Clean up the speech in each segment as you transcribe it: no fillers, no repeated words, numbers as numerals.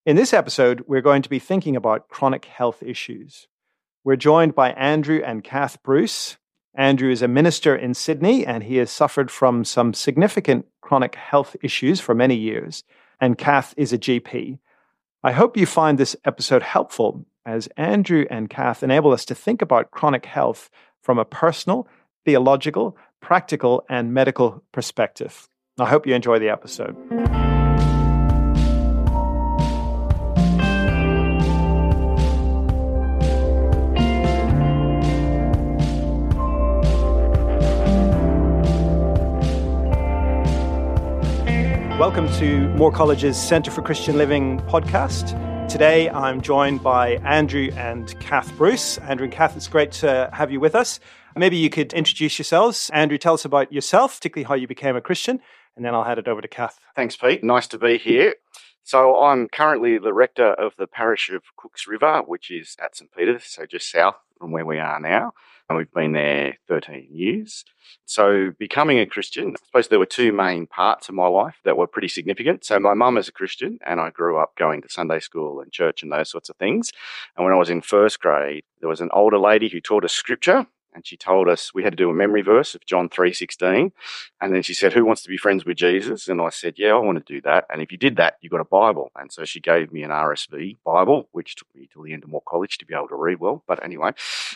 In this episode, we're going to be thinking about chronic health issues. We're joined by Andrew and Kath Bruce. Andrew is a minister in Sydney, and he has suffered from some significant chronic health issues for many years. And Kath is a GP. I hope you find this episode helpful, as Andrew and Kath enable us to think about chronic health from a personal, theological, practical, and medical perspective. I hope you enjoy the episode. Welcome to Moore College's Centre for Christian Living podcast. Today, I'm joined by Andrew and Kath Bruce. Andrew and Kath, it's great to have you with us. Maybe you could introduce yourselves. Andrew, tell us about yourself, particularly how you became a Christian, and then I'll hand it over to Kath. Thanks, Pete. Nice to be here. So I'm currently the rector of the parish of Cooks River, which is at St. Peter's, so just south from where we are now. And we've been there 13 years. So becoming a Christian, I suppose there were two main parts of my life that were pretty significant. So my mum is a Christian, and I grew up going to Sunday school and church and those sorts of things. And when I was in first grade, there was an older lady who taught us scripture. And she told us we had to do a memory verse of John 3:16. And then she said, "Who wants to be friends with Jesus?" And I said, "Yeah, I want to do that. And if you did that, you got a Bible." And so she gave me an RSV Bible, which took me till the end of Moore College to be able to read well. But anyway,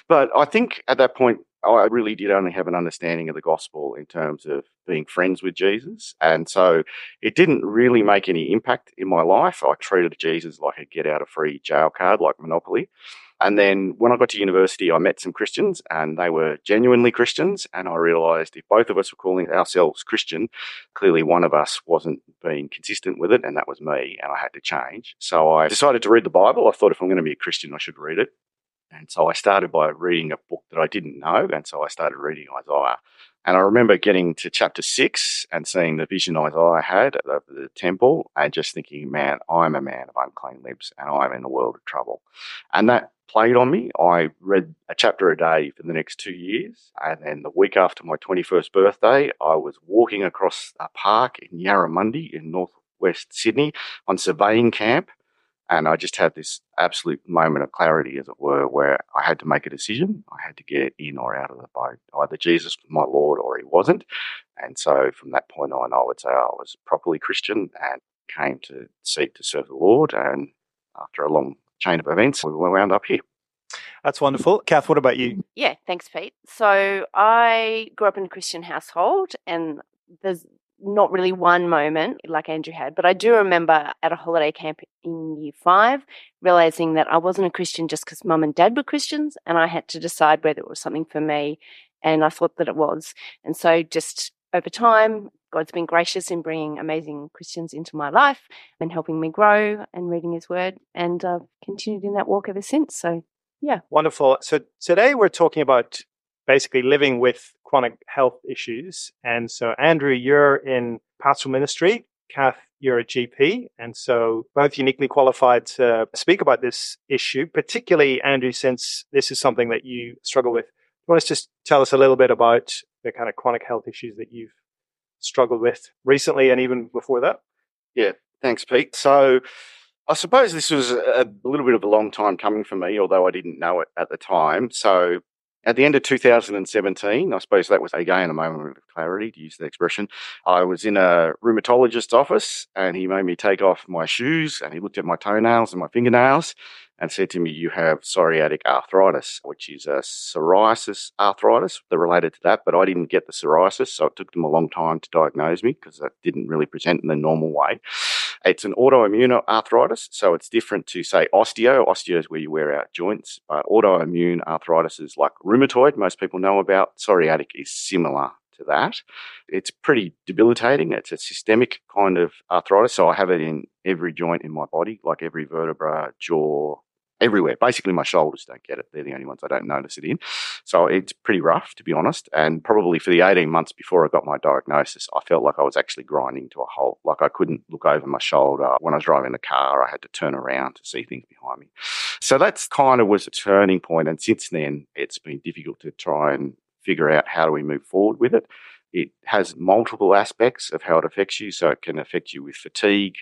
I think at that point, I really did only have an understanding of the gospel in terms of being friends with Jesus. And so it didn't really make any impact in my life. I treated Jesus like a get out of free jail card, like Monopoly. And then when I got to university, I met some Christians, and they were genuinely Christians. And I realised if both of us were calling ourselves Christian, clearly one of us wasn't being consistent with it, and that was me, and I had to change. So I decided to read the Bible. I thought if I'm going to be a Christian, I should read it. And so I started by reading a book that I didn't know, and so I started reading Isaiah. And I remember getting to chapter 6 and seeing the vision Isaiah had of the temple and just thinking, man, I'm a man of unclean lips and I'm in a world of trouble. And that played on me. I read a chapter a day for the next 2 years. And then the week after my 21st birthday, I was walking across a park in Yarramundi in northwest Sydney on surveying camp. And I just had this absolute moment of clarity, as it were, where I had to make a decision. I had to get in or out of the boat. Either Jesus was my Lord or he wasn't. And so from that point on, I would say I was properly Christian and came to seek to serve the Lord. And after a long chain of events, we wound up here. That's wonderful. Kath, what about you? Yeah, thanks, Pete. So I grew up in a Christian household, and there's not really one moment like Andrew had, but I do remember at a holiday camp in year 5 realising that I wasn't a Christian just because mum and dad were Christians, and I had to decide whether it was something for me, and I thought that it was. And so just over time, God's been gracious in bringing amazing Christians into my life and helping me grow and reading his word, and I've continued in that walk ever since. So, yeah. Wonderful. So today we're talking about basically living with chronic health issues. And so, Andrew, you're in pastoral ministry. Kath, you're a GP. And so both uniquely qualified to speak about this issue, particularly, Andrew, since this is something that you struggle with. You want to just tell us a little bit about the kind of chronic health issues that you've struggled with recently and even before that? Yeah, thanks, Pete. So I suppose this was a little bit of a long time coming for me, although I didn't know it at the time. So at the end of 2017, I suppose that was, again, a moment of clarity, to use the expression. I was in a rheumatologist's office, and he made me take off my shoes, and he looked at my toenails and my fingernails and said to me, "You have psoriatic arthritis," which is a psoriasis arthritis. They're related to that, but I didn't get the psoriasis, so it took them a long time to diagnose me because that didn't really present in the normal way. It's an autoimmune arthritis, so it's different to, say, osteo. Osteo is where you wear out joints, but autoimmune arthritis is like rheumatoid, most people know about. Psoriatic is similar to that. It's pretty debilitating. It's a systemic kind of arthritis, so I have it in every joint in my body, like every vertebra, jaw, everywhere. Basically, my shoulders don't get it. They're the only ones I don't notice it in. So it's pretty rough, to be honest. And probably for the 18 months before I got my diagnosis, I felt like I was actually grinding to a halt. Like I couldn't look over my shoulder. When I was driving the car, I had to turn around to see things behind me. So that's kind of was a turning point. And since then, it's been difficult to try and figure out how do we move forward with it. It has multiple aspects of how it affects you. So it can affect you with fatigue,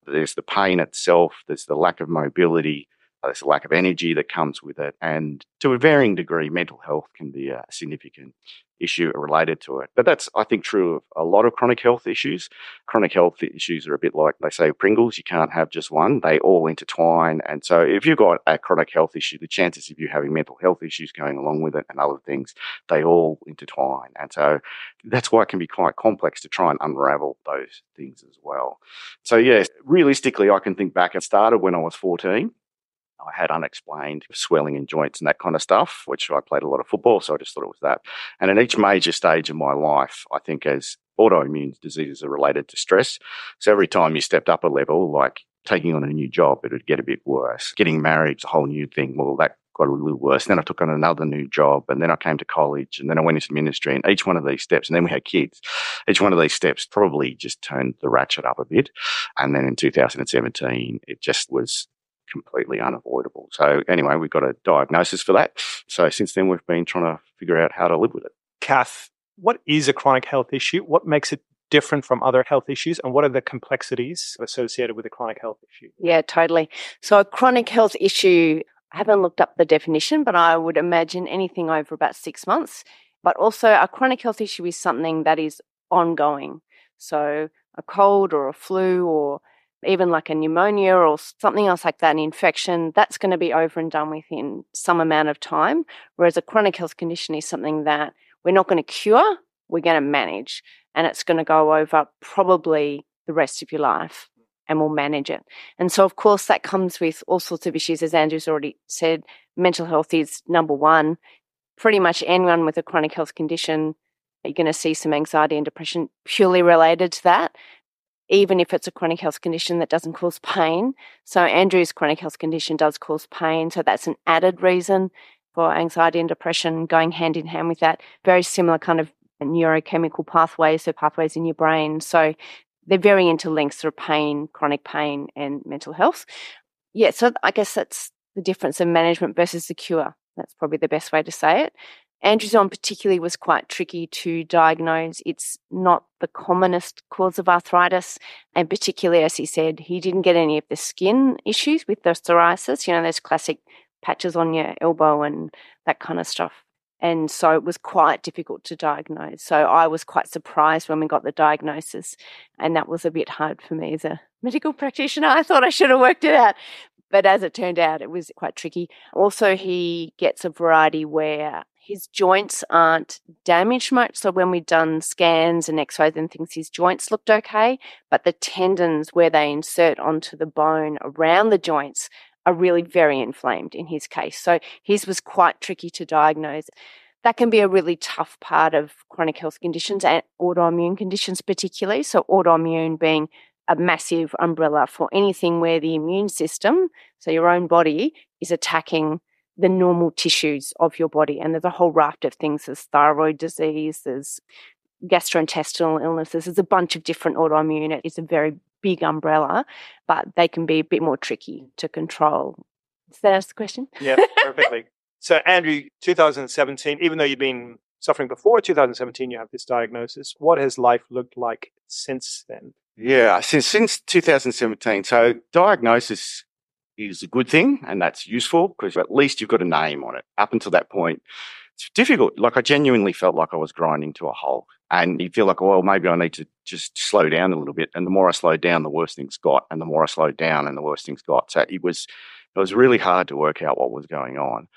There's the pain itself, there's the lack of mobility, there's a lack of energy that comes with it. And to a varying degree, mental health can be a significant issue related to it. But that's, I think, true of a lot of chronic health issues. Chronic health issues are a bit like, they say, Pringles. You can't have just one. They all intertwine. And so if you've got a chronic health issue, the chances of you having mental health issues going along with it and other things, they all intertwine. And so that's why it can be quite complex to try and unravel those things as well. So, yes, realistically, I can think back. It started when I was 14. I had unexplained swelling in joints and that kind of stuff, which I played a lot of football, so I just thought it was that. And at each major stage of my life, I think as autoimmune diseases are related to stress, so every time you stepped up a level, like taking on a new job, it would get a bit worse. Getting married is a whole new thing. Well, that got a little worse. Then I took on another new job, and then I came to college, and then I went into ministry. And each one of these steps, and then we had kids, each one of these steps probably just turned the ratchet up a bit. And then in 2017, it just was completely unavoidable. So anyway, we got a diagnosis for that. So since then, we've been trying to figure out how to live with it. Kath, what is a chronic health issue? What makes it different from other health issues? And what are the complexities associated with a chronic health issue? Yeah, totally. So a chronic health issue, I haven't looked up the definition, but I would imagine anything over about 6 months. But also a chronic health issue is something that is ongoing. So a cold or a flu or even like a pneumonia or something else like that, an infection, that's going to be over and done within some amount of time. Whereas a chronic health condition is something that we're not going to cure, we're going to manage. And it's going to go over probably the rest of your life, and we'll manage it. And so, of course, that comes with all sorts of issues. As Andrew's already said, mental health is number one. Pretty much anyone with a chronic health condition, you're going to see some anxiety and depression purely related to that, even if it's a chronic health condition that doesn't cause pain. So Andrew's chronic health condition does cause pain, so that's an added reason for anxiety and depression going hand in hand with that. Very similar kind of neurochemical pathways, so pathways in your brain. So they're very interlinked through pain, chronic pain, and mental health. Yeah, so I guess that's the difference in management versus the cure. That's probably the best way to say it. Andrew's one particularly was quite tricky to diagnose. It's not the commonest cause of arthritis, and particularly, as he said, he didn't get any of the skin issues with the psoriasis, those classic patches on your elbow and that kind of stuff. And so it was quite difficult to diagnose. So I was quite surprised when we got the diagnosis, and that was a bit hard for me as a medical practitioner. I thought I should have worked it out. But as it turned out, it was quite tricky. Also, he gets a variety where his joints aren't damaged much. So when we'd done scans and x-rays and things, his joints looked okay. But the tendons where they insert onto the bone around the joints are really very inflamed in his case. So his was quite tricky to diagnose. That can be a really tough part of chronic health conditions and autoimmune conditions particularly. So autoimmune being a massive umbrella for anything where the immune system, so your own body, is attacking the normal tissues of your body. And there's a whole raft of things. There's thyroid disease, there's gastrointestinal illnesses, there's a bunch of different autoimmune. It's a very big umbrella, but they can be a bit more tricky to control. Does that answer the question? Yeah, perfectly. So Andrew, 2017, even though you've been suffering before 2017, you have this diagnosis. What has life looked like since then? Yeah, since 2017. So diagnosis is a good thing, and that's useful because at least you've got a name on it. Up until that point, it's difficult. Like I genuinely felt like I was grinding to a halt, and you feel like, well, maybe I need to just slow down a little bit. And the more I slowed down, the worse things got, and the more I slowed down, and the worse things got. So it was really hard to work out what was going on.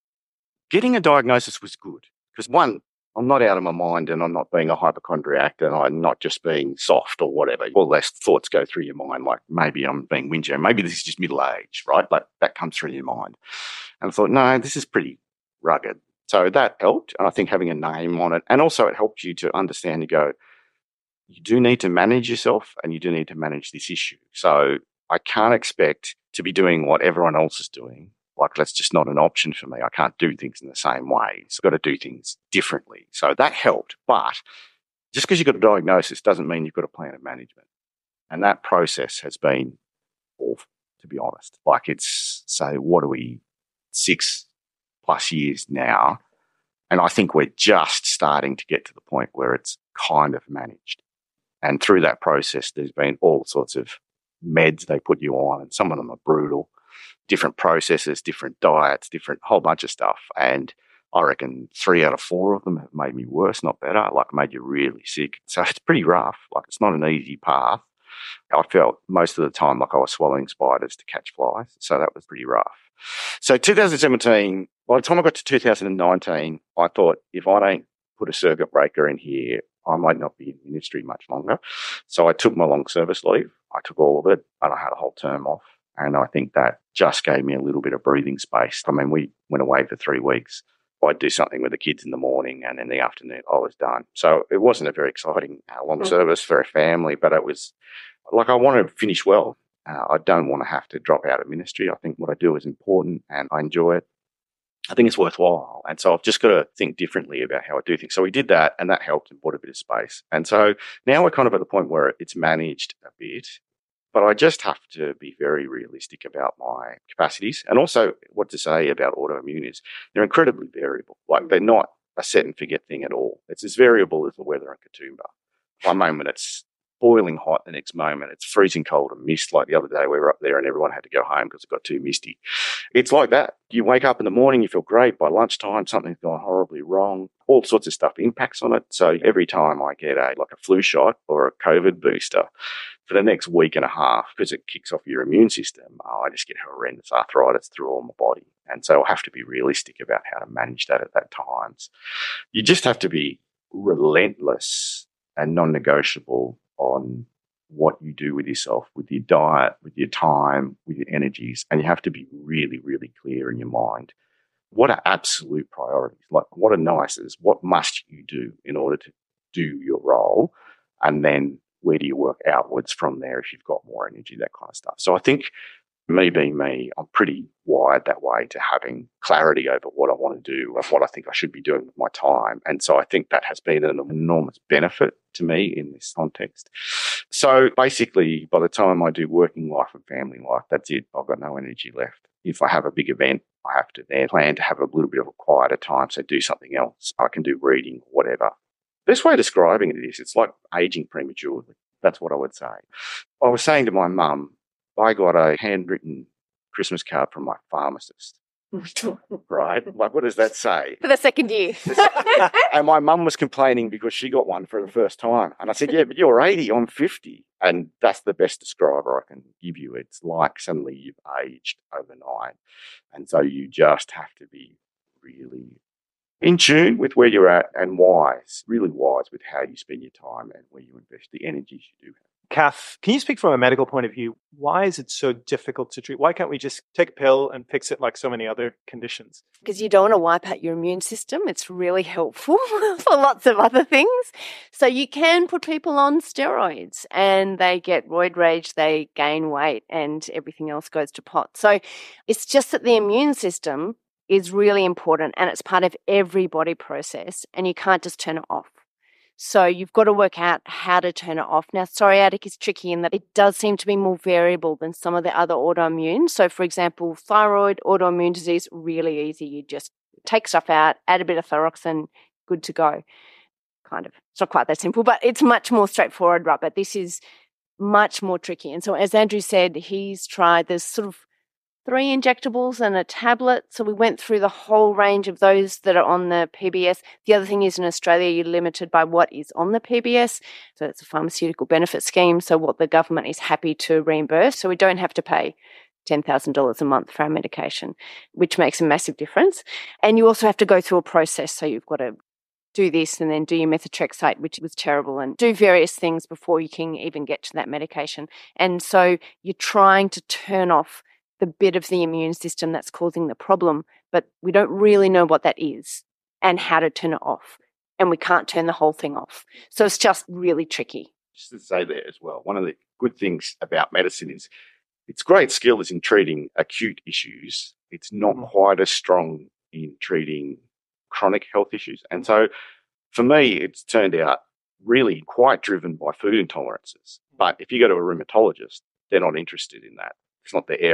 Getting a diagnosis was good because one, I'm not out of my mind and I'm not being a hypochondriac and I'm not just being soft or whatever. All those thoughts go through your mind, like maybe I'm being whingy, maybe this is just middle age, right? Like that comes through your mind. And I thought, no, this is pretty rugged. So that helped. And I think having a name on it, and also it helped you to understand, you go, you do need to manage yourself and you do need to manage this issue. So I can't expect to be doing what everyone else is doing. Like, that's just not an option for me. I can't do things in the same way. So I've got to do things differently. So that helped. But just because you've got a diagnosis doesn't mean you've got a plan of management. And that process has been awful, to be honest. Like so what are we, 6+ years now? And I think we're just starting to get to the point where it's kind of managed. And through that process, there's been all sorts of meds they put you on, and some of them are brutal. Different processes, different diets, different whole bunch of stuff. And I reckon 3 out of 4 of them have made me worse, not better, like made you really sick. So it's pretty rough. Like, it's not an easy path. I felt most of the time like I was swallowing spiders to catch flies. So that was pretty rough. So 2017, by the time I got to 2019, I thought, if I don't put a circuit breaker in here, I might not be in the industry much longer. So I took my long service leave. I took all of it, and I had a whole term off. And I think that just gave me a little bit of breathing space. I mean, we went away for 3 weeks. I'd do something with the kids in the morning, and in the afternoon I was done. So it wasn't a very exciting long service for a family, but it was like, I wanted to finish well. I don't want to have to drop out of ministry. I think what I do is important and I enjoy it. I think it's worthwhile. And so I've just got to think differently about how I do things. So we did that, and that helped and brought a bit of space. And so now we're kind of at the point where it's managed a bit, but I just have to be very realistic about my capacities. And also, what to say about autoimmune is they're incredibly variable. Like, they're not a set and forget thing at all. It's as variable as the weather in Katoomba. One moment it's boiling hot, the next moment it's freezing cold and mist. Like the other day, we were up there and everyone had to go home because it got too misty. It's like that. You wake up in the morning, you feel great. By lunchtime, something's gone horribly wrong. All sorts of stuff impacts on it. So every time I get a flu shot or a COVID booster, for the next week and a half, because it kicks off your immune system, I just get horrendous arthritis through all my body. And so I have to be realistic about how to manage that at that times. You just have to be relentless and non-negotiable on what you do with yourself, with your diet, with your time, with your energies. And you have to be really, really clear in your mind. What are absolute priorities? Like, what are nices? What must you do in order to do your role? And then where do you work outwards from there if you've got more energy, that kind of stuff. So I think, me being me, I'm pretty wired that way to having clarity over what I want to do and what I think I should be doing with my time. And so I think that has been an enormous benefit to me in this context. So basically, by the time I do working life and family life, that's it. I've got no energy left. If I have a big event, I have to then plan to have a little bit of a quieter time, so do something else. I can do reading, whatever. Best way of describing it is, it's like aging prematurely. That's what I would say. I was saying to my mum, I got a handwritten Christmas card from my pharmacist. Right? Like, what does that say? For the second year. And my mum was complaining because she got one for the first time. And I said, yeah, but you're 80, I'm 50. And that's the best describer I can give you. It's like suddenly you've aged overnight. And so you just have to be really in tune with where you're at and wise, really wise with how you spend your time and where you invest the energies you do have. Kath, can you speak from a medical point of view? Why is it so difficult to treat? Why can't we just take a pill and fix it like so many other conditions? Because you don't want to wipe out your immune system. It's really helpful for lots of other things. So you can put people on steroids and they get roid rage, they gain weight, and everything else goes to pot. So it's just that the immune system is really important and it's part of every body process, and you can't just turn it off. So you've got to work out how to turn it off. Now, psoriatic is tricky in that it does seem to be more variable than some of the other autoimmune. So, for example, thyroid, autoimmune disease, really easy. You just take stuff out, add a bit of thyroxine, good to go. Kind of. It's not quite that simple, but it's much more straightforward, right? But this is much more tricky. And so, as Andrew said, he's tried, there's sort of 3 injectables and a tablet. So we went through the whole range of those that are on the PBS. The other thing is, in Australia, you're limited by what is on the PBS. So it's a pharmaceutical benefit scheme. So what the government is happy to reimburse. So we don't have to pay $10,000 a month for our medication, which makes a massive difference. And you also have to go through a process. So you've got to do this and then do your methotrexate, which was terrible, and do various things before you can even get to that medication. And so you're trying to turn off the bit of the immune system that's causing the problem, but we don't really know what that is and how to turn it off. And we can't turn the whole thing off. So it's just really tricky. Just to say there as well, one of the good things about medicine is its great skill is in treating acute issues. It's not quite as strong in treating chronic health issues. And so for me, it's turned out really quite driven by food intolerances. But if you go to a rheumatologist, they're not interested in that. It's not their area.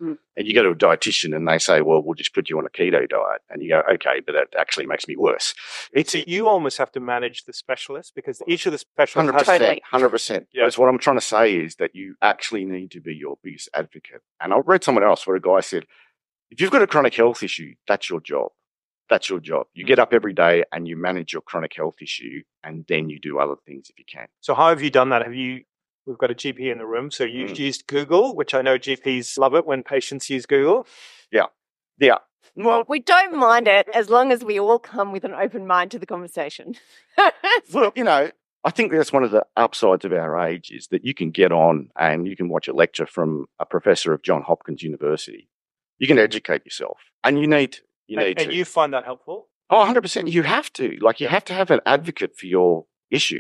And you go to a dietitian and they say, well, we'll just put you on a keto diet. And you go, okay, but that actually makes me worse. So you almost have to manage the specialist because each of the specialists 100%. has... Totally. 100%. Yeah. That's what I'm trying to say is that you actually need to be your biggest advocate. And I read somewhere else where a guy said, if you've got a chronic health issue, that's your job. That's your job. You get up every day and you manage your chronic health issue, and then you do other things if you can. So how have you done that? We've got a GP in the room, so you've used Google, which I know GPs love it when patients use Google. Yeah. Well, We don't mind it as long as we all come with an open mind to the conversation. well, I think that's one of the upsides of our age is that you can get on and you can watch a lecture from a professor of Johns Hopkins University. You can educate yourself, and you need to. And you find that helpful? Oh, 100%. You have to. You have to have an advocate for your issue.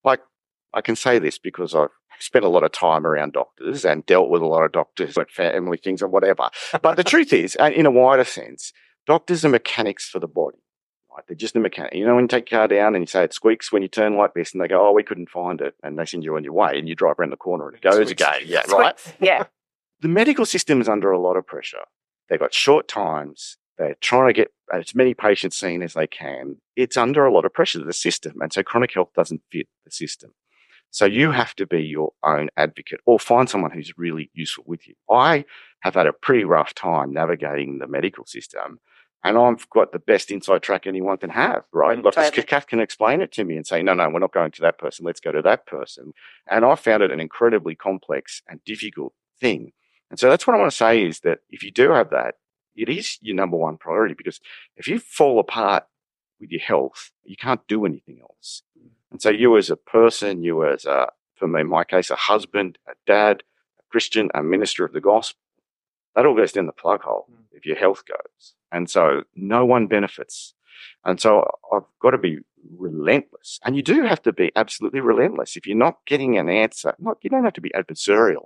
I can say this because I've spent a lot of time around doctors and dealt with a lot of doctors and family things and whatever. But the truth is, in a wider sense, doctors are mechanics for the body. Right? They're just a mechanic. When you take your car down and you say it squeaks when you turn like this, and they go, oh, we couldn't find it. And they send you on your way and you drive around the corner and it goes again. Yeah, right? Yeah. The medical system is under a lot of pressure. They've got short times. They're trying to get as many patients seen as they can. It's under a lot of pressure, the system. And so chronic health doesn't fit the system. So you have to be your own advocate or find someone who's really useful with you. I have had a pretty rough time navigating the medical system, and I've got the best inside track anyone can have, right? Totally. Kath can explain it to me and say, no, we're not going to that person. Let's go to that person. And I found it an incredibly complex and difficult thing. And so that's what I want to say is that if you do have that, it is your number one priority, because if you fall apart with your health, you can't do anything else. And so you as a person, for me, in my case, a husband, a dad, a Christian, a minister of the gospel, that all goes down the plug hole if your health goes. And so no one benefits. And so I've got to be relentless. And you do have to be absolutely relentless. If you're not getting an answer, you don't have to be adversarial,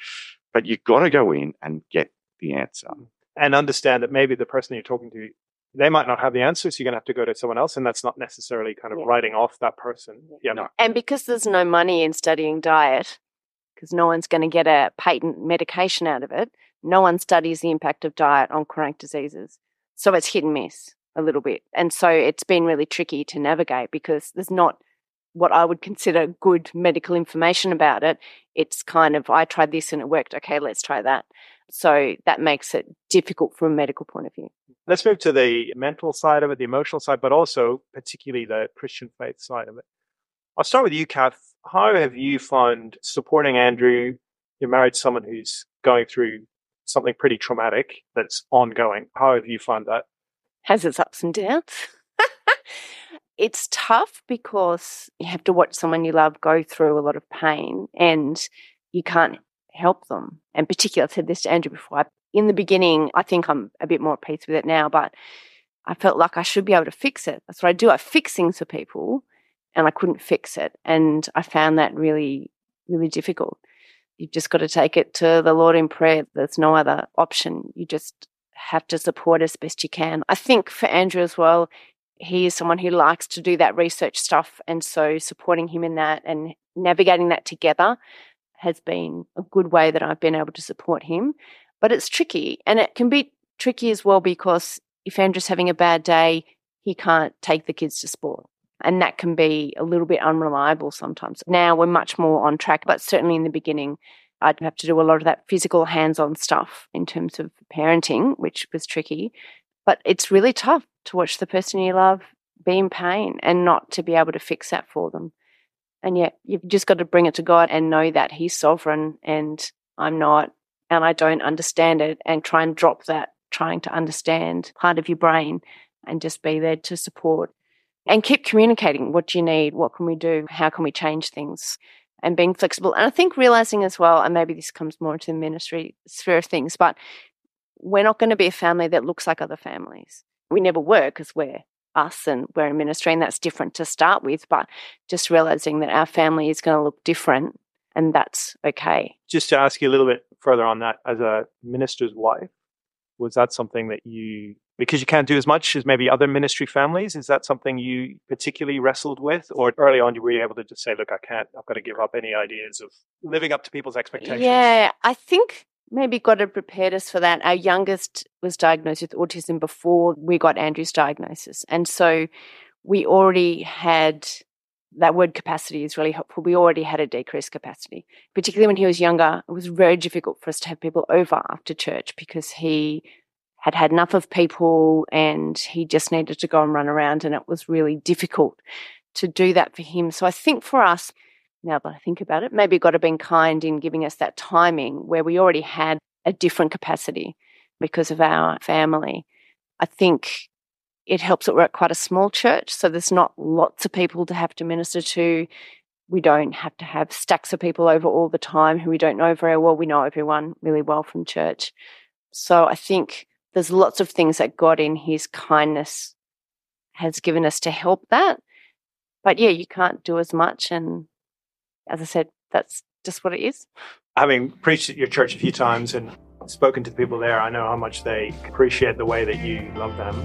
but you've got to go in and get the answer. And understand that maybe the person you're talking to, they might not have the answer, so you're going to have to go to someone else, and that's not necessarily kind of writing off that person. Yeah. No. And because there's no money in studying diet, because no one's going to get a patent medication out of it, no one studies the impact of diet on chronic diseases. So it's hit and miss a little bit. And so it's been really tricky to navigate because there's not what I would consider good medical information about it. It's kind of, I tried this and it worked. Okay, let's try that. So that makes it difficult from a medical point of view. Let's move to the mental side of it, the emotional side, but also particularly the Christian faith side of it. I'll start with you, Kath. How have you found supporting Andrew? You're married to someone who's going through something pretty traumatic that's ongoing. How have you found that? Has its ups and downs. It's tough because you have to watch someone you love go through a lot of pain and you can't help them. And particularly, I've said this to Andrew before, in the beginning, I think I'm a bit more at peace with it now, but I felt like I should be able to fix it. That's what I do. I fix things for people and I couldn't fix it. And I found that really, really difficult. You've just got to take it to the Lord in prayer. There's no other option. You just have to support as best you can. I think for Andrew as well, he is someone who likes to do that research stuff. And so supporting him in that and navigating that together has been a good way that I've been able to support him. But it's tricky. And it can be tricky as well because if Andrew's having a bad day, he can't take the kids to sport. And that can be a little bit unreliable sometimes. Now we're much more on track, but certainly in the beginning, I'd have to do a lot of that physical hands-on stuff in terms of parenting, which was tricky. But it's really tough to watch the person you love be in pain and not to be able to fix that for them. And yet you've just got to bring it to God and know that He's sovereign and I'm not, and I don't understand it, and try and drop that trying to understand part of your brain and just be there to support. And keep communicating. What do you need? What can we do? How can we change things? And being flexible. And I think realizing as well, and maybe this comes more into the ministry sphere of things, but we're not going to be a family that looks like other families. We never were because we're us and we're in ministry, and that's different to start with. But just realizing that our family is going to look different, and that's okay. Just to ask you a little bit further on that, as a minister's wife, was that something that you, because you can't do as much as maybe other ministry families, is that something you particularly wrestled with? Or early on, you were able to just say, look, I've got to give up any ideas of living up to people's expectations? Yeah, I think maybe God had prepared us for that. Our youngest was diagnosed with autism before we got Andrew's diagnosis. And so we already had, that word capacity is really helpful. We already had a decreased capacity. Particularly when he was younger, it was very difficult for us to have people over after church because he had had enough of people and he just needed to go and run around, and it was really difficult to do that for him. So I think for us, now that I think about it, maybe God had been kind in giving us that timing where we already had a different capacity because of our family. I think it helps that we're at quite a small church, so there's not lots of people to have to minister to. We don't have to have stacks of people over all the time who we don't know very well. We know everyone really well from church. So I think there's lots of things that God in his kindness has given us to help that. But yeah, you can't do as much. And as I said, that's just what it is. Having preached at your church a few times and spoken to the people there, I know how much they appreciate the way that you love them.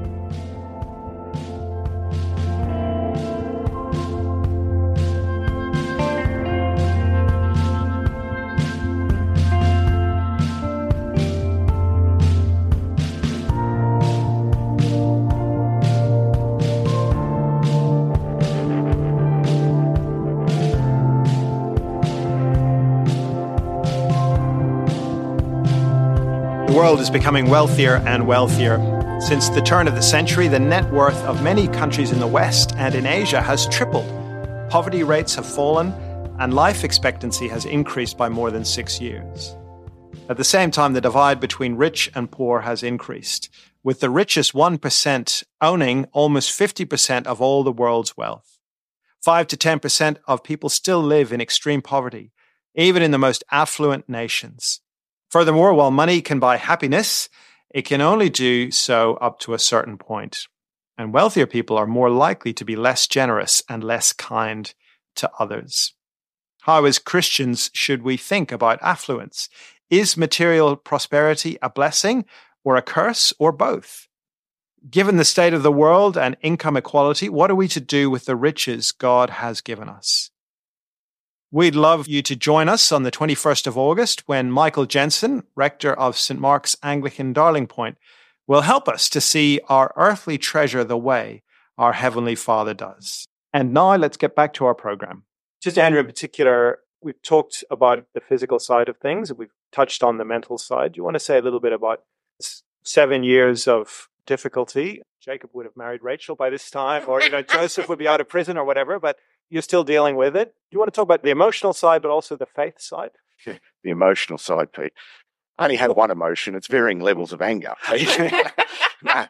The world is becoming wealthier and wealthier. Since the turn of the century, the net worth of many countries in the West and in Asia has tripled. Poverty rates have fallen, and life expectancy has increased by more than 6 years. At the same time, the divide between rich and poor has increased, with the richest 1% owning almost 50% of all the world's wealth. 5 to 10% of people still live in extreme poverty, even in the most affluent nations. Furthermore, while money can buy happiness, it can only do so up to a certain point. And wealthier people are more likely to be less generous and less kind to others. How, as Christians, should we think about affluence? Is material prosperity a blessing or a curse or both? Given the state of the world and income equality, what are we to do with the riches God has given us? We'd love you to join us on the 21st of August when Michael Jensen, rector of St. Mark's Anglican Darling Point, will help us to see our earthly treasure the way our Heavenly Father does. And now let's get back to our program. Just Andrew in particular, we've talked about the physical side of things, and we've touched on the mental side. Do you want to say a little bit about 7 years of difficulty? Jacob would have married Rachel by this time, or Joseph would be out of prison or whatever, but you're still dealing with it. Do you want to talk about the emotional side, but also the faith side? The emotional side, Pete. I only have one emotion. It's varying levels of anger, Pete. No.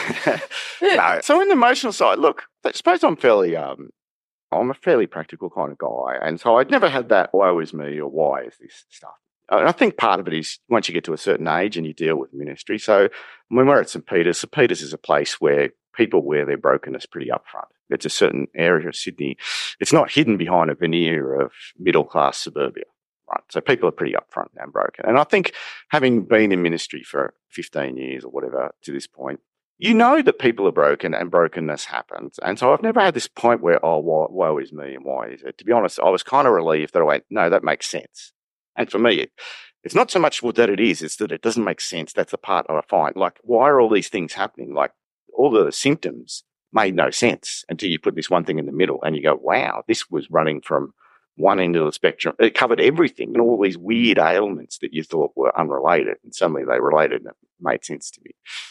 So in the emotional side, look, I suppose I'm a fairly practical kind of guy. And so I'd never had that, woe is me, or why is this stuff. And I think part of it is once you get to a certain age and you deal with ministry. So when we're at St. Peter's is a place where people wear their brokenness pretty upfront. It's a certain area of Sydney. It's not hidden behind a veneer of middle-class suburbia, right? So people are pretty upfront and broken. And I think having been in ministry for 15 years or whatever to this point, you know that people are broken and brokenness happens. And so I've never had this point where, woe is me and why is it? To be honest, I was kind of relieved that I went, no, that makes sense. And for me, it's not so much that it is, it's that it doesn't make sense. That's the part I find. Like, why are all these things happening? Like, all the symptoms made no sense until you put this one thing in the middle and you go, wow, this was running from one end of the spectrum. It covered everything and all these weird ailments that you thought were unrelated. And suddenly they related and it made sense to me.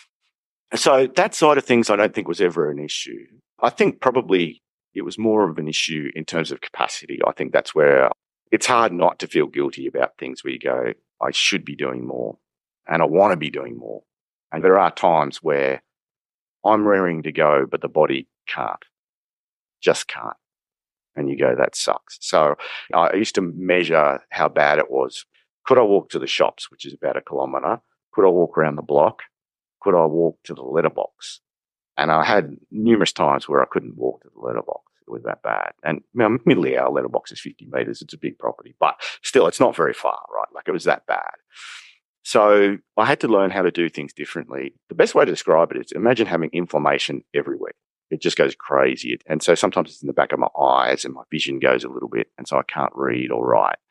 So that side of things I don't think was ever an issue. I think probably it was more of an issue in terms of capacity. I think that's where it's hard not to feel guilty about things where you go, I should be doing more and I want to be doing more. And there are times where I'm raring to go, but the body can't, just can't. And you go, that sucks. So I used to measure how bad it was. Could I walk to the shops, which is about 1 kilometre? Could I walk around the block? Could I walk to the letterbox? And I had numerous times where I couldn't walk to the letterbox. It was that bad. And admittedly, our letterbox is 50 metres. It's a big property, but still, it's not very far, right? Like, it was that bad. So I had to learn how to do things differently. The best way to describe it is imagine having inflammation everywhere. It just goes crazy. And so sometimes it's in the back of my eyes and my vision goes a little bit. And so I can't read or write.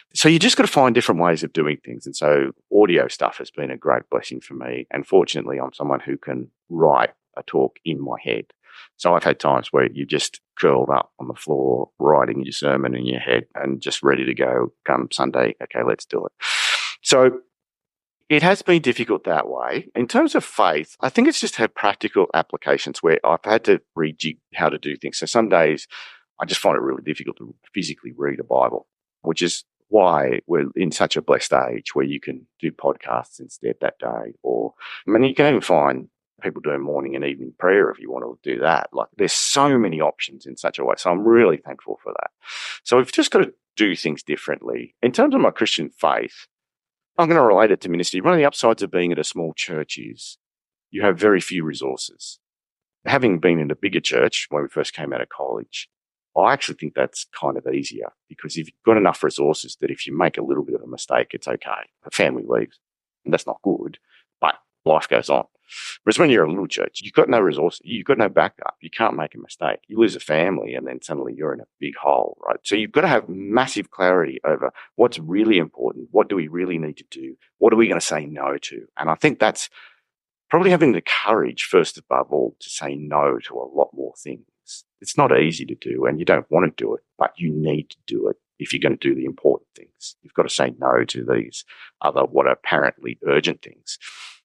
So you just got to find different ways of doing things. And so audio stuff has been a great blessing for me. And fortunately, I'm someone who can write a talk in my head. So I've had times where you just curled up on the floor, writing your sermon in your head and just ready to go come Sunday. Okay, let's do it. So it has been difficult that way. In terms of faith, I think it's just had practical applications where I've had to rejig how to do things. So some days I just find it really difficult to physically read a Bible, which is why we're in such a blessed age where you can do podcasts instead that day. Or, I mean, you can even find people doing morning and evening prayer if you want to do that. Like, there's so many options in such a way. So I'm really thankful for that. So we've just got to do things differently. In terms of my Christian faith, I'm going to relate it to ministry. One of the upsides of being at a small church is you have very few resources. Having been in a bigger church when we first came out of college, I actually think that's kind of easier because if you've got enough resources that if you make a little bit of a mistake, it's okay. The family leaves, and that's not good, but life goes on. Whereas when you're a little church, you've got no resources, you've got no backup, you can't make a mistake. You lose a family and then suddenly you're in a big hole, right? So you've got to have massive clarity over what's really important, what do we really need to do, what are we going to say no to? And I think that's probably having the courage, first above all, to say no to a lot more things. It's not easy to do and you don't want to do it, but you need to do it if you're going to do the important things. You've got to say no to these other what are apparently urgent things.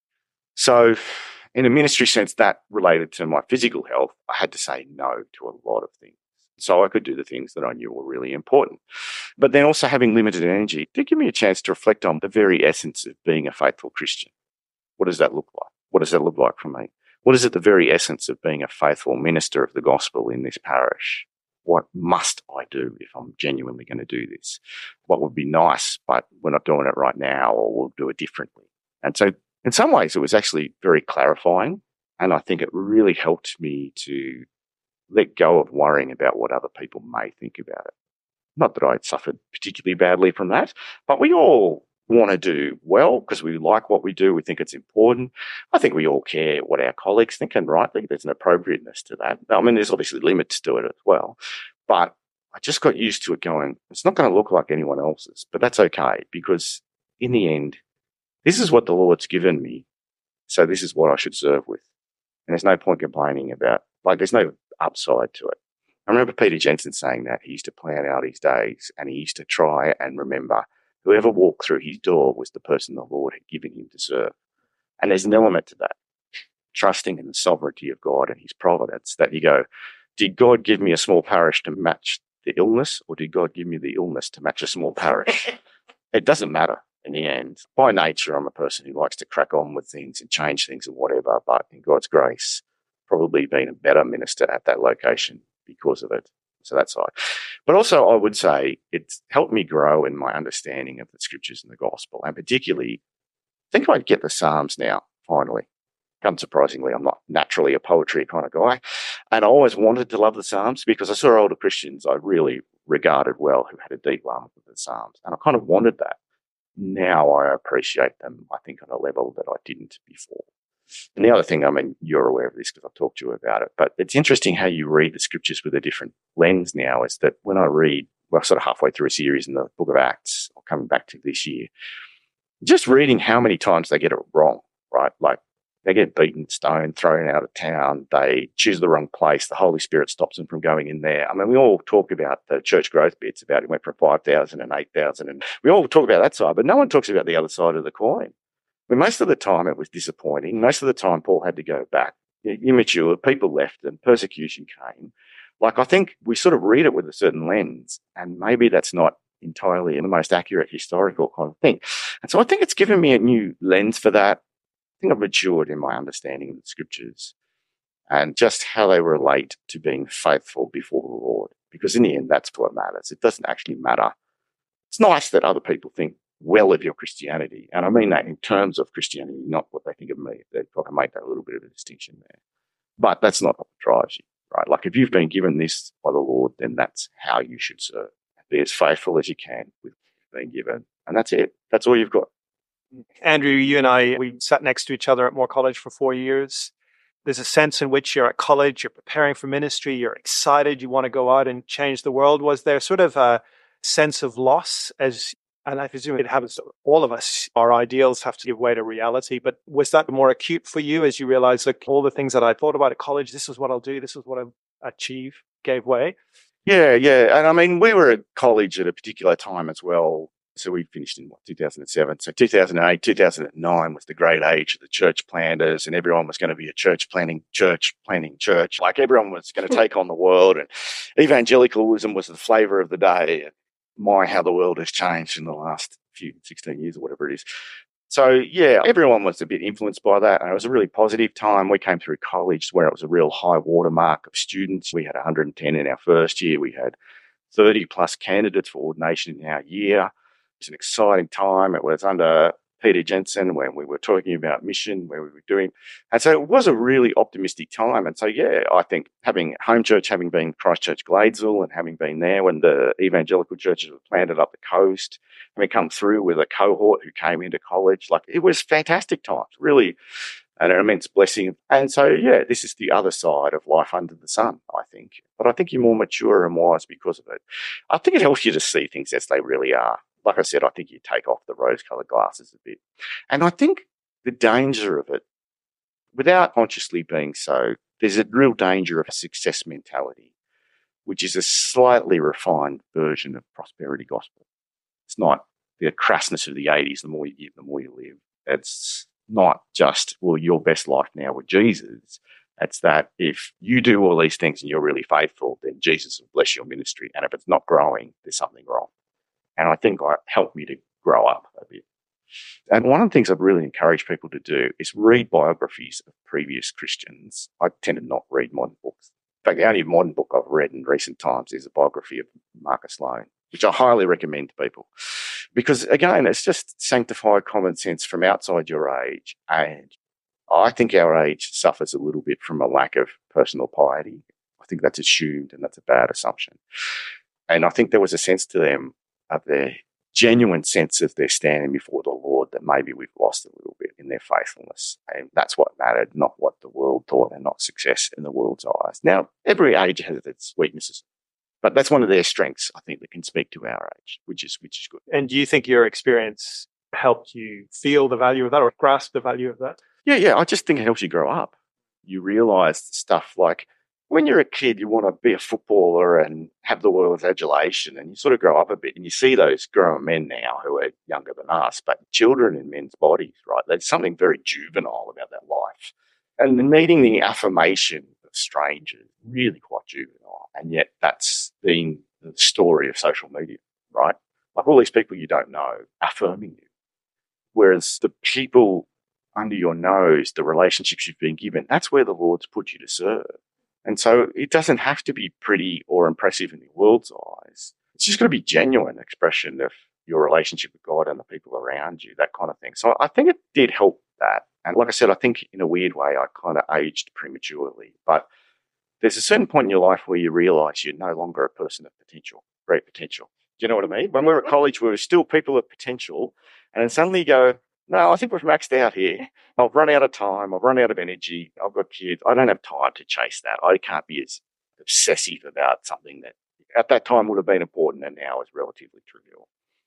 So in a ministry sense, that related to my physical health, I had to say no to a lot of things. So I could do the things that I knew were really important. But then also having limited energy did give me a chance to reflect on the very essence of being a faithful Christian. What does that look like? What does that look like for me? What is at the very essence of being a faithful minister of the gospel in this parish? What must I do if I'm genuinely going to do this? What would be nice, but we're not doing it right now, or we'll do it differently. And so in some ways, it was actually very clarifying. And I think it really helped me to let go of worrying about what other people may think about it. Not that I'd suffered particularly badly from that, but we all want to do well because we like what we do. We think it's important. I think we all care what our colleagues think, and rightly, there's an appropriateness to that. I mean, there's obviously limits to it as well, but I just got used to it going, it's not going to look like anyone else's, but that's okay because in the end, this is what the Lord's given me. So this is what I should serve with. And there's no point complaining about, there's no upside to it. I remember Peter Jensen saying that. He used to plan out his days and he used to try and remember whoever walked through his door was the person the Lord had given him to serve. And there's an element to that, trusting in the sovereignty of God and his providence, that you go, did God give me a small parish to match the illness, or did God give me the illness to match a small parish? It doesn't matter in the end. By nature, I'm a person who likes to crack on with things and change things and whatever, but in God's grace, probably been a better minister at that location because of it. So that's right. But also, I would say it's helped me grow in my understanding of the scriptures and the gospel. And particularly, I think I get the Psalms now, finally. Unsurprisingly, I'm not naturally a poetry kind of guy. And I always wanted to love the Psalms because I saw older Christians I really regarded well who had a deep love for the Psalms. And I kind of wanted that. Now I appreciate them, I think, on a level that I didn't before. And the other thing, I mean, you're aware of this because I've talked to you about it, but it's interesting how you read the scriptures with a different lens now. Is that when I read, well, sort of halfway through a series in the book of Acts, or coming back to this year, just reading how many times they get it wrong, right? Like they get beaten, stoned, thrown out of town, they choose the wrong place, the Holy Spirit stops them from going in there. I mean, we all talk about the church growth bits, about it went from 5,000 and 8,000, and we all talk about that side, but no one talks about the other side of the coin. I mean, most of the time it was disappointing. Most of the time Paul had to go back. Immature, people left and persecution came. Like, I think we sort of read it with a certain lens, and maybe that's not entirely the most accurate historical kind of thing. And so I think it's given me a new lens for that. I think I've matured in my understanding of the scriptures and just how they relate to being faithful before the Lord. Because in the end, that's what matters. It doesn't actually matter. It's nice that other people think well of your Christianity. And I mean that in terms of Christianity, not what they think of me. They've got to make that a little bit of a distinction there. But that's not what drives you, right? Like if you've been given this by the Lord, then that's how you should serve. Be as faithful as you can with what you've been given. And that's it. That's all you've got. Andrew, you and I, we sat next to each other at Moore College for 4 years. There's a sense in which you're at college, you're preparing for ministry, you're excited, you want to go out and change the world. Was there sort of a sense of loss as And I presume it happens to all of us. Our ideals have to give way to reality. But was that more acute for you as you realized, like, all the things that I thought about at college, this is what I'll do, this is what I'll achieve, gave way? Yeah, yeah. And I mean, we were at college at a particular time as well. So we finished in 2007. So 2008, 2009 was the great age of the church planters, and everyone was going to be a church. Like everyone was going to take on the world, and evangelicalism was the flavor of the day. How the world has changed in the last 16 years or whatever it is. So, yeah, everyone was a bit influenced by that. And it was a really positive time. We came through college where it was a real high watermark of students. We had 110 in our first year. We had 30 plus candidates for ordination in our year. It was an exciting time. It was under Peter Jensen when we were talking about mission, where we were doing. And so it was a really optimistic time. And so, yeah, I think having home church, having been Christchurch Gladesville and having been there when the evangelical churches were planted up the coast, having come through with a cohort who came into college, like it was fantastic times, really an immense blessing. And so, yeah, this is the other side of life under the sun, I think. But I think you're more mature and wise because of it. I think it helps you to see things as they really are. Like I said, I think you take off the rose-coloured glasses a bit. And I think the danger of it, without consciously being so, there's a real danger of a success mentality, which is a slightly refined version of prosperity gospel. It's not the crassness of the 80s, the more you give, the more you live. It's not just, well, your best life now with Jesus. It's that if you do all these things and you're really faithful, then Jesus will bless your ministry. And if it's not growing, there's something wrong. And I think it helped me to grow up a bit. And one of the things I've really encouraged people to do is read biographies of previous Christians. I tend to not read modern books. In fact, the only modern book I've read in recent times is a biography of Marcus Sloan, which I highly recommend to people. Because, again, it's just sanctified common sense from outside your age. And I think our age suffers a little bit from a lack of personal piety. I think that's assumed, and that's a bad assumption. And I think there was a sense to them of their genuine sense of their standing before the Lord that maybe we've lost a little bit in their faithfulness. And that's what mattered, not what the world thought, and not success in the world's eyes. Now, every age has its weaknesses, but that's one of their strengths, I think, that can speak to our age, which is good. And do you think your experience helped you feel the value of that or grasp the value of that? Yeah. I just think it helps you grow up. You realise stuff like, when you're a kid, you want to be a footballer and have the world's adulation, and you sort of grow up a bit and you see those grown men now who are younger than us, but children in men's bodies, right? There's something very juvenile about that life. And needing the affirmation of strangers, really quite juvenile. And yet that's been the story of social media, right? Like all these people you don't know affirming you. Whereas the people under your nose, the relationships you've been given, that's where the Lord's put you to serve. And so it doesn't have to be pretty or impressive in the world's eyes. It's just got to be genuine expression of your relationship with God and the people around you, that kind of thing. So I think it did help that. And like I said, I think in a weird way, I kind of aged prematurely. But there's a certain point in your life where you realise you're no longer a person of potential, great potential. Do you know what I mean? When we were at college, we were still people of potential. And then suddenly you go, no, I think we've maxed out here. I've run out of time. I've run out of energy. I've got kids. I don't have time to chase that. I can't be as obsessive about something that at that time would have been important and now is relatively trivial.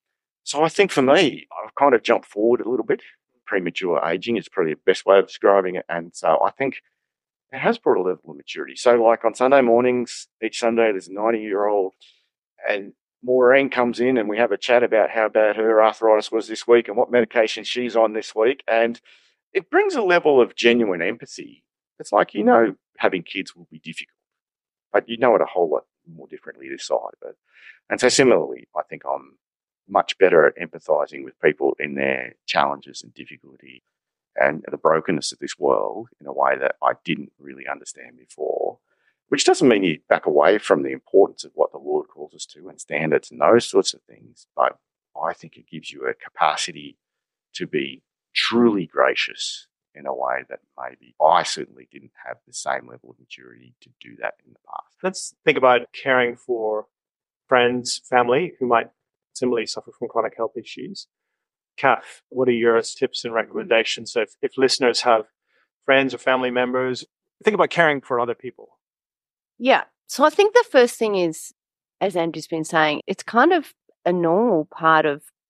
So I think for me, I've kind of jumped forward a little bit. Premature aging is probably the best way of describing it. And so I think it has brought a level of maturity. So like on Sunday mornings, each Sunday there's a 90-year-old and Maureen comes in and we have a chat about how bad her arthritis was this week and what medication she's on this week. And it brings a level of genuine empathy. It's like, having kids will be difficult, but you know it a whole lot more differently this side of it. And so similarly, I think I'm much better at empathising with people in their challenges and difficulty and the brokenness of this world in a way that I didn't really understand before. Which doesn't mean you back away from the importance of what the Lord calls us to and standards and those sorts of things. But I think it gives you a capacity to be truly gracious in a way that maybe I certainly didn't have the same level of maturity to do that in the past. Let's think about caring for friends, family who might similarly suffer from chronic health issues. Kath, what are your tips and recommendations? So if listeners have friends or family members, think about caring for other people. Yeah. So I think the first thing is, as Andrew's been saying, it's kind of a normal part of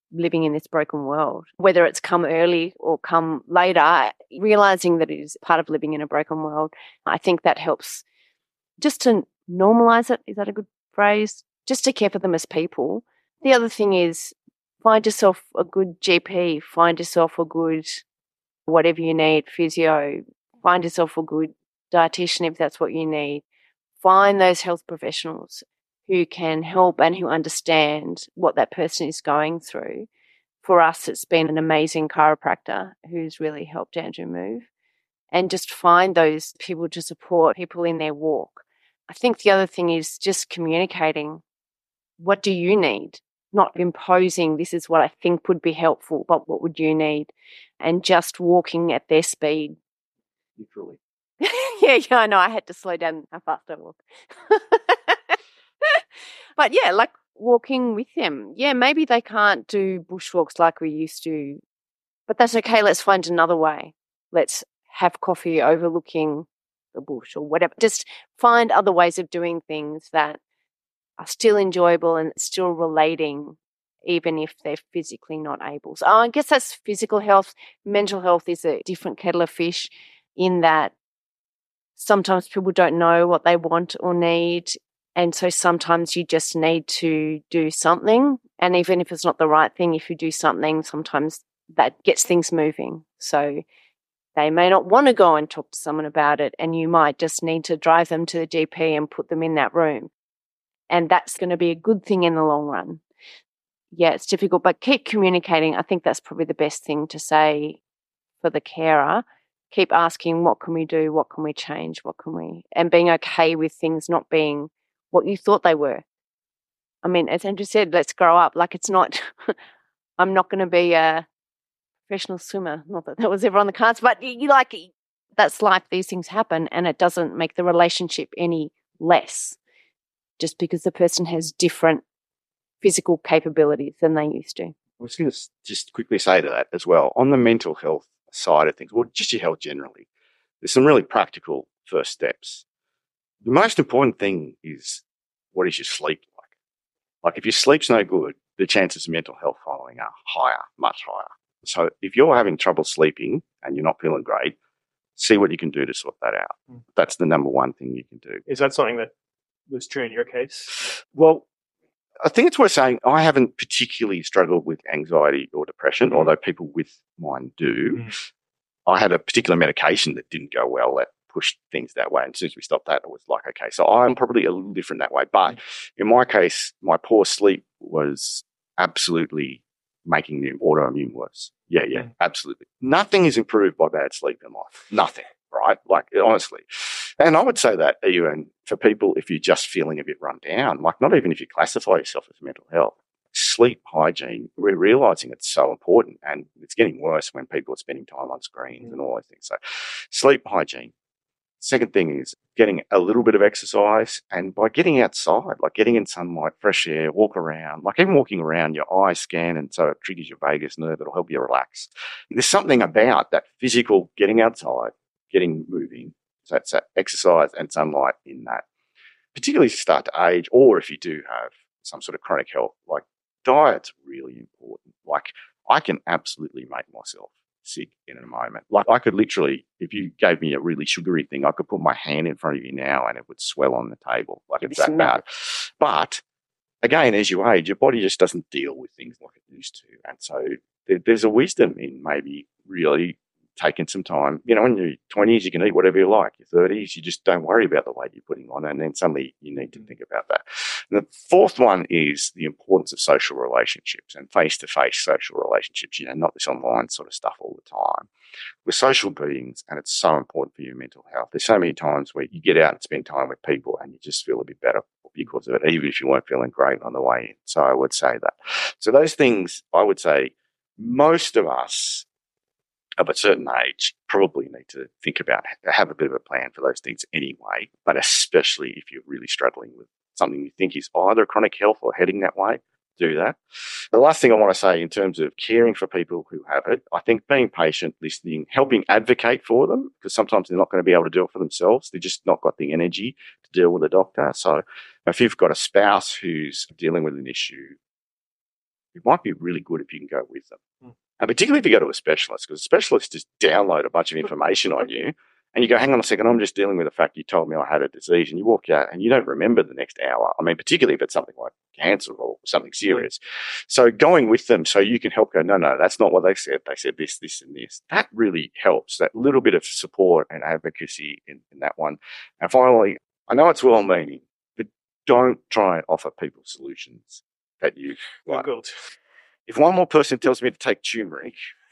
living in this broken world, whether it's come early or come later, realizing that it is part of living in a broken world. I think that helps just to normalize it. Is that a good phrase? Just to care for them as people. The other thing is find yourself a good GP, find yourself a good whatever you need, physio, find yourself a good dietitian if that's what you need. Find those health professionals who can help and who understand what that person is going through. For us, it's been an amazing chiropractor who's really helped Andrew move, and just find those people to support people in their walk. I think the other thing is just communicating. What do you need? Not imposing, this is what I think would be helpful, but what would you need? And just walking at their speed. Literally. yeah, I know. I had to slow down how fast I walk. But yeah, like walking with them. Yeah, maybe they can't do bushwalks like we used to, but that's okay. Let's find another way. Let's have coffee overlooking the bush or whatever. Just find other ways of doing things that are still enjoyable and still relating, even if they're physically not able. So I guess that's physical health. Mental health is a different kettle of fish in that sometimes people don't know what they want or need. And so sometimes you just need to do something. And even if it's not the right thing, if you do something, sometimes that gets things moving. So they may not want to go and talk to someone about it, and you might just need to drive them to the GP and put them in that room. And that's going to be a good thing in the long run. Yeah, it's difficult, but keep communicating. I think that's probably the best thing to say for the carer. Keep asking, what can we do? What can we change? What can we... And being okay with things not being what you thought they were. I mean, as Andrew said, let's grow up. Like, it's not... I'm not going to be a professional swimmer. Not that was ever on the cards, but that's life. These things happen, and it doesn't make the relationship any less just because the person has different physical capabilities than they used to. I was going to just quickly say to that as well, on the mental health side of things, well, just your health generally, there's some really practical first steps. The most important thing is, what is your sleep like? Like, if your sleep's no good, the chances of mental health following are higher, much higher. So if you're having trouble sleeping and you're not feeling great, see what you can do to sort that out. That's the number one thing you can do. Is that something that was true in your case? Well, I think it's worth saying I haven't particularly struggled with anxiety or depression, although people with mine do. I had a particular medication that didn't go well that pushed things that way. And as soon as we stopped that, it was like, okay, so I'm probably a little different that way. But in my case, my poor sleep was absolutely making the autoimmune worse. Yeah, absolutely. Nothing is improved by bad sleep in life. Nothing, right? Like, honestly. And I would say that even for people, if you're just feeling a bit run down, like not even if you classify yourself as mental health, sleep hygiene, we're realizing it's so important, and it's getting worse when people are spending time on screens and all those things. So sleep hygiene. Second thing is getting a little bit of exercise, and by getting outside, like getting in sunlight, fresh air, walk around, like even walking around, your eyes scan, and so it triggers your vagus nerve. It'll help you relax. There's something about that physical getting outside, getting moving. So that's that exercise and sunlight in that. Particularly if you start to age, or if you do have some sort of chronic health, like diet's really important. Like, I can absolutely make myself sick in a moment. Like, I could literally, if you gave me a really sugary thing, I could put my hand in front of you now and it would swell on the table. Like, it's that bad. But again, as you age, your body just doesn't deal with things like it used to. And so there's a wisdom in maybe really taking some time. You know, in your 20s, you can eat whatever you like. Your 30s, you just don't worry about the weight you're putting on. And then suddenly you need to think about that. And the fourth one is the importance of social relationships and face-to-face social relationships, you know, not this online sort of stuff all the time. We're social beings, and it's so important for your mental health. There's so many times where you get out and spend time with people and you just feel a bit better because of it, even if you weren't feeling great on the way in. So I would say that. So those things, I would say most of us of a certain age probably need to think about, have a bit of a plan for those things anyway, but especially if you're really struggling with something you think is either chronic health or heading that way, do that. The last thing I want to say in terms of caring for people who have it, I think being patient, listening, helping advocate for them, because sometimes they're not going to be able to do it for themselves. They've just not got the energy to deal with a doctor. So if you've got a spouse who's dealing with an issue, it might be really good if you can go with them. And particularly if you go to a specialist, because a specialist just download a bunch of information on you and you go, hang on a second, I'm just dealing with the fact you told me I had a disease, and you walk out and you don't remember the next hour. I mean, particularly if it's something like cancer or something serious. So going with them so you can help go, no, that's not what they said. They said this, this, and this. That really helps, that little bit of support and advocacy in that one. And finally, I know it's well-meaning, but don't try and offer people solutions that you like. Good. If one more person tells me to take turmeric,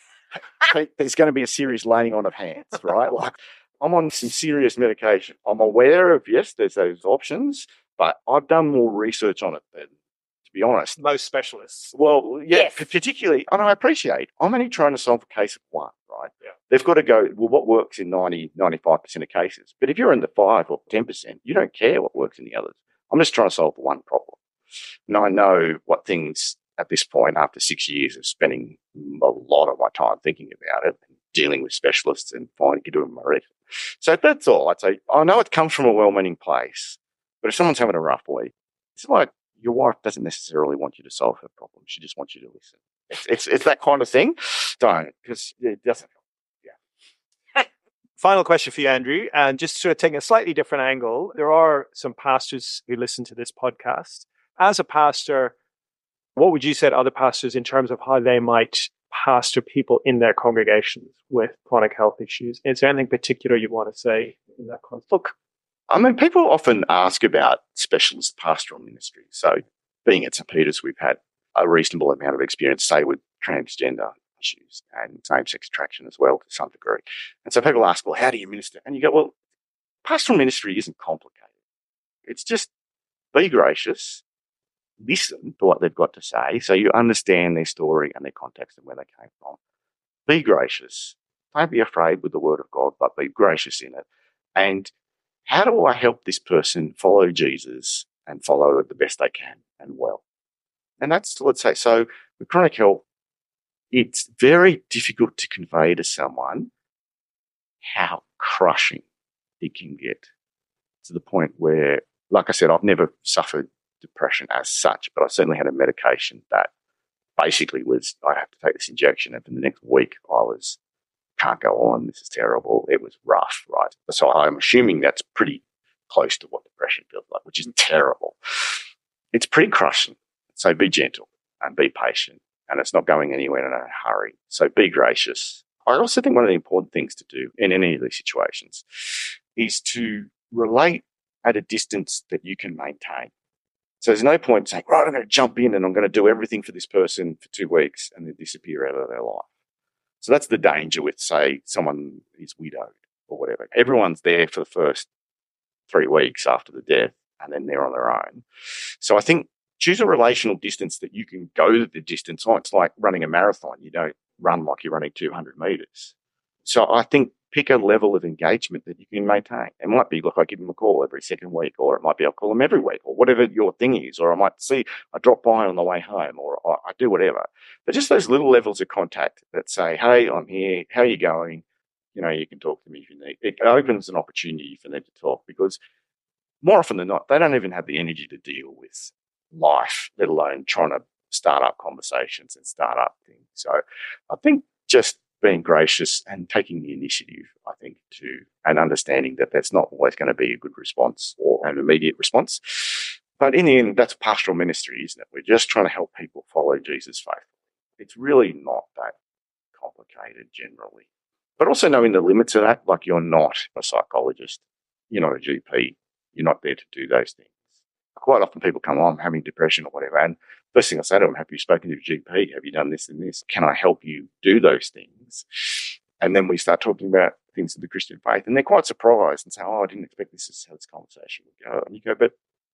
there's going to be a serious laying on of hands, right? Like, I'm on some serious medication. I'm aware of, yes, there's those options, but I've done more research on it than, to be honest. Most specialists. Well, yeah, particularly, and I appreciate, I'm only trying to solve a case of one, right? Yeah. They've got to go, well, what works in 90, 95% of cases? But if you're in the 5 or 10%, you don't care what works in the others. I'm just trying to solve one problem. And I know what things, at this point, after 6 years of spending a lot of my time thinking about it, and dealing with specialists and finally doing my research. So that's all I'd say. I know it comes from a well-meaning place, but if someone's having a rough week, it's like your wife doesn't necessarily want you to solve her problem. She just wants you to listen. It's that kind of thing. Don't, because it doesn't help. Yeah. Final question for you, Andrew, and just sort of taking a slightly different angle. There are some pastors who listen to this podcast. As a pastor, what would you say to other pastors in terms of how they might pastor people in their congregations with chronic health issues? Is there anything particular you want to say in that context? Look, I mean, people often ask about specialist pastoral ministry. So being at St. Peter's, we've had a reasonable amount of experience, say, with transgender issues and same-sex attraction as well to some degree. And so people ask, well, how do you minister? And you go, well, pastoral ministry isn't complicated. It's just be gracious, listen to what they've got to say so you understand their story and their context and where they came from. Be gracious. Don't be afraid with the word of God, but be gracious in it. And how do I help this person follow Jesus and follow it the best they can and well? And that's, let's say, so with chronic health, it's very difficult to convey to someone how crushing it can get, to the point where, like I said, I've never suffered depression as such, but I certainly had a medication that basically was, I have to take this injection, and for the next week I was, can't go on, this is terrible. It was rough, right? So I'm assuming that's pretty close to what depression feels like, which is terrible. It's pretty crushing. So be gentle and be patient, and it's not going anywhere in a hurry. So be gracious. I also think one of the important things to do in any of these situations is to relate at a distance that you can maintain. So there's no point saying, right, I'm going to jump in and I'm going to do everything for this person for 2 weeks and then disappear out of their life. So that's the danger with, say, someone is widowed or whatever. Everyone's there for the first 3 weeks after the death, and then they're on their own. So I think choose a relational distance that you can go the distance on. It's like running a marathon. You don't run like you're running 200 meters. So I think pick a level of engagement that you can maintain. It might be, look, I give them a call every second week, or it might be I'll call them every week, or whatever your thing is, or I might see, I drop by on the way home, or I do whatever. But just those little levels of contact that say, hey, I'm here, how are you going? You know, you can talk to me if you need. It opens an opportunity for them to talk, because more often than not, they don't even have the energy to deal with life, let alone trying to start up conversations and start up things. So I think just being gracious and taking the initiative, I think, and understanding that that's not always going to be a good response or an immediate response. But in the end, that's pastoral ministry, isn't it? We're just trying to help people follow Jesus faithfully. It's really not that complicated generally. But also knowing the limits of that, like you're not a psychologist, you're not a GP, you're not there to do those things. Quite often people come, I'm having depression or whatever, and first thing I say to them, have you spoken to your GP? Have you done this and this? Can I help you do those things? And then we start talking about things of the Christian faith, and they're quite surprised and say, I didn't expect this is how this conversation would go. And you go, but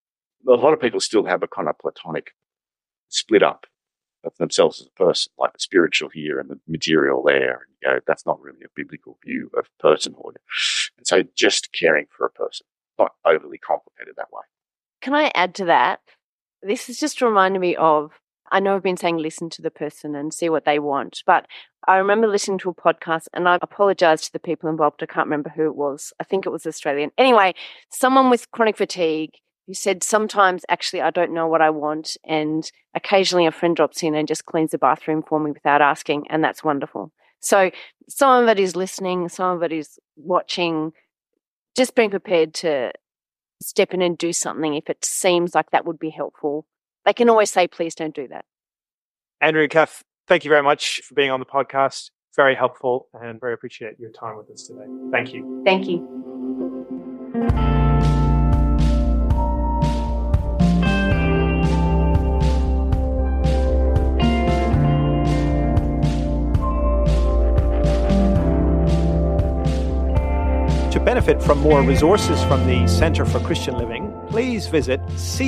a lot of people still have a kind of platonic split up of themselves as a person, like the spiritual here and the material there. And you go, that's not really a biblical view of personhood. And so just caring for a person, not overly complicated that way. Can I add to that? This is just reminding me of, I know I've been saying listen to the person and see what they want, but I remember listening to a podcast, and I apologise to the people involved. I can't remember who it was. I think it was Australian. Anyway, someone with chronic fatigue You said sometimes actually I don't know what I want, and occasionally a friend drops in and just cleans the bathroom for me without asking, and that's wonderful. So some of it is listening, some of it is watching, just being prepared to step in and do something if it seems like that would be helpful. They can always say, please don't do that. Andrew and Kath, thank you very much for being on the podcast. Very helpful and very appreciate your time with us today. Thank you. Thank you. To benefit from more resources from the Centre for Christian Living, please visit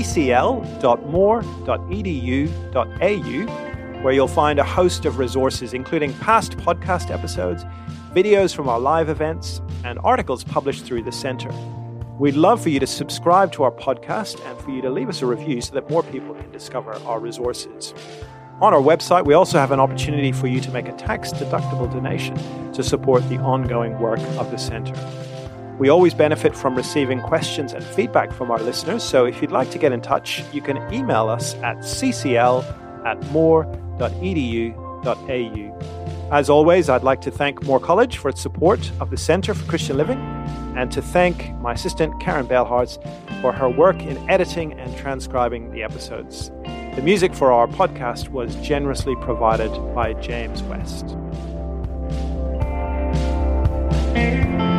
ccl.moore.edu.au, where you'll find a host of resources, including past podcast episodes, videos from our live events, and articles published through the Centre. We'd love for you to subscribe to our podcast and for you to leave us a review so that more people can discover our resources. On our website, we also have an opportunity for you to make a tax-deductible donation to support the ongoing work of the Centre. We always benefit from receiving questions and feedback from our listeners, so if you'd like to get in touch, you can email us at ccl@moore.edu.au. As always, I'd like to thank Moore College for its support of the Centre for Christian Living, and to thank my assistant, Karen Bellhartz, for her work in editing and transcribing the episodes. The music for our podcast was generously provided by James West.